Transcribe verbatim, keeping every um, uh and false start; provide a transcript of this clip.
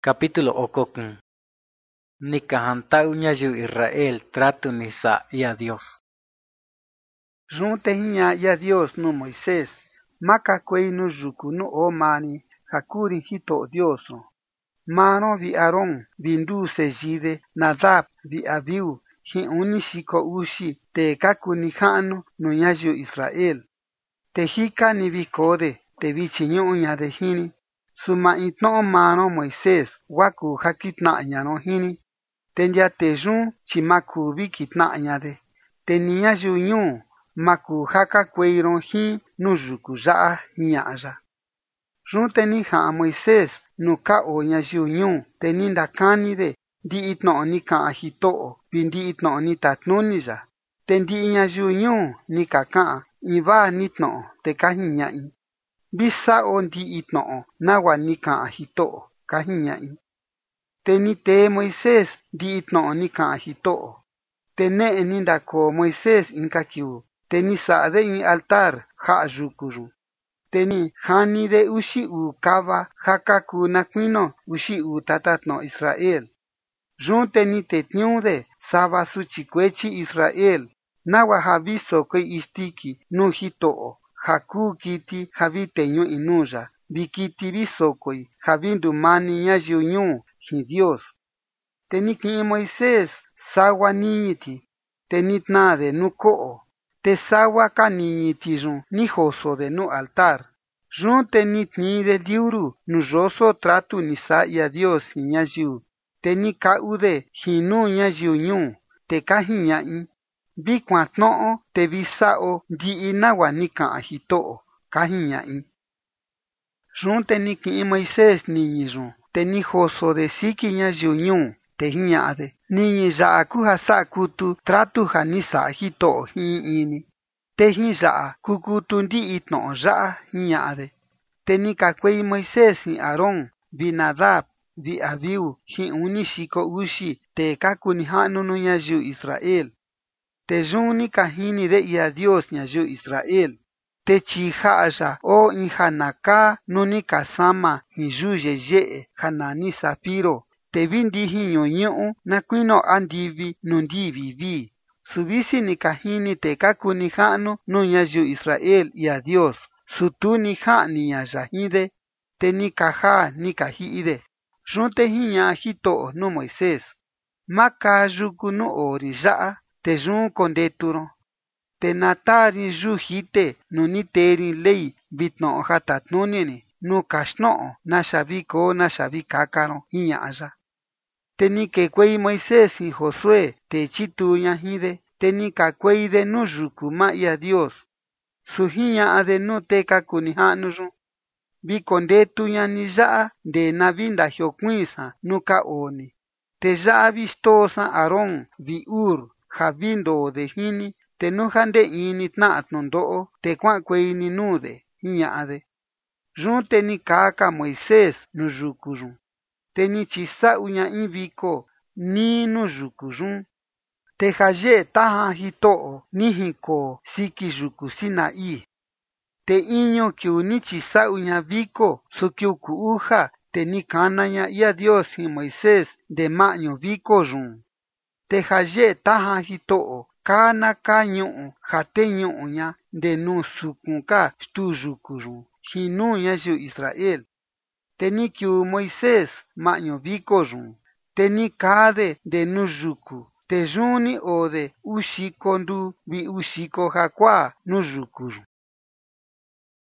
Capítulo okokun. Nikahantau ñayu Israel trato nisa y a Dios. Junte hinha e a Deus no Moisés, macaquei no juco no omani, hakuri hito Deus. Mano vi Aron, vindu sejide, Nadab vi Abiu, hi unishiko ushi, te kakuni hano no ñayu Israel. Te hika ni vi kode, te vi chinyo de hini. Suma itno mano Moisés, waku hakitna ñano hini. Tenja te jun chimaku vi kitna ñade. Te niña yu maku haka kweiron hi no juku jaa ñaja. Jun te ni ha Moisés no ka o ña yu ñu te ni ndakani de di itno ni ka hito vi di itno ni tatnuni ja. Te ndi ña yu ñu ni ka ka iva nitno te ka hiñai. Bisa o ndi itno nawa ni ka hito ka hiñai. Te ni te Moisés di itno ni ka hito. Te ne ni ndako Moisés inka kiu. Te ni saade in altar ha jukuru. Te ni hani de ushi u kava hakaku nakwino ushi u tatatno Israel. Jun te ni te tniude sava suchikwechi Israel. Nawa haviso kwe istiki no hito. Haku kiti havite nyu inuja. Bikiti viso kwe havindu mani ñayu ñu hi Dios. Te ni ki Moisés sawa niñiti. Te ni tnade nu ko'o. Te sawa ka niñiti jun ni joso de nu altar. Jun te ni tni de diuru nu joso tratu ni sa y a Dios hi ñayu. Te ni ka ude hinu ñayu ñu. Te ka hiñai. Vi kuatno'o te vi sa'o ndi inawa ni ka hito'o ka hiñai. Jun te ni ki Moisés niñi jun. Te ni joso de siki ñayu ñu. Te hiñade. Niñi ya'a kuja sa kutu tratu ja ni sa hito'o hi ini. Te hi ya'a kukutu ndi itno ya'a hiñade. Te ni ka kwei Moisés hi Aron, vi Nadab, vi Abiu, hi unishiko ushi te kakuni hanu no ñayu Israel. Te jun ni ka hini de i a Dios ñayu Israel. Te chi ha'ya o in hanaka no ni ka sama hi yuye ye'e hana ni Safiro. Te vi ndi hiño ñu'u na kuino andivi no ndivi vi. Subisi ni ka hini te kakuni hanu no ñayu Israel i a Dios. Sutu ni ha'ni ña yahide. Te ni ka ha ni ka hi'ide. Jun te hiña hito'o no Moisés. Maka yuku no ori ya'a. Te jun kondeturo. Te natari yu hite no ni teri ley bitno hatatnunini. No kashno'o na shaviko na shavikakaro hiña'ya. Te ni ke kwei Moisés y Josué te chitu ña hide. Te ni ka kwei de nu yuku ma i a Dios. Su hiña'a de nu te kakuni ha'nu yun. Vi kondetu ña ni ya'a de na vi ndajiokuisa nu ka oni. Te ya'a vi stosa Aron vi Ur ja vi ndo de hini. Te nu jande ini tna'a tnondo'o te kuan kwei ni nu de hiña'a de. Jun te ni kaka Moisés nu yuku yun. Te ni chisa'u ña in viko ni nu yuku yun. Te ja ye'e taja hito'o ni jiko siki yuku Sinaí. Te iño kiu ni chisa'u ña viko su kiu ku uja te ni kana ña i a Dios hi Moisés de ma'ñu viko yun. Te ja ye'e taja hito'o kana ka ñu'u ja te ñu'u ña de nu sukun ka stu yuku yun hi nu ñayu Israel. Te ni kiu Moisés ma'ñu viko yun. Te ni kade de nu yuku. Te yun ni o de uxiko ndu vi uxiko jakua nu yuku yun.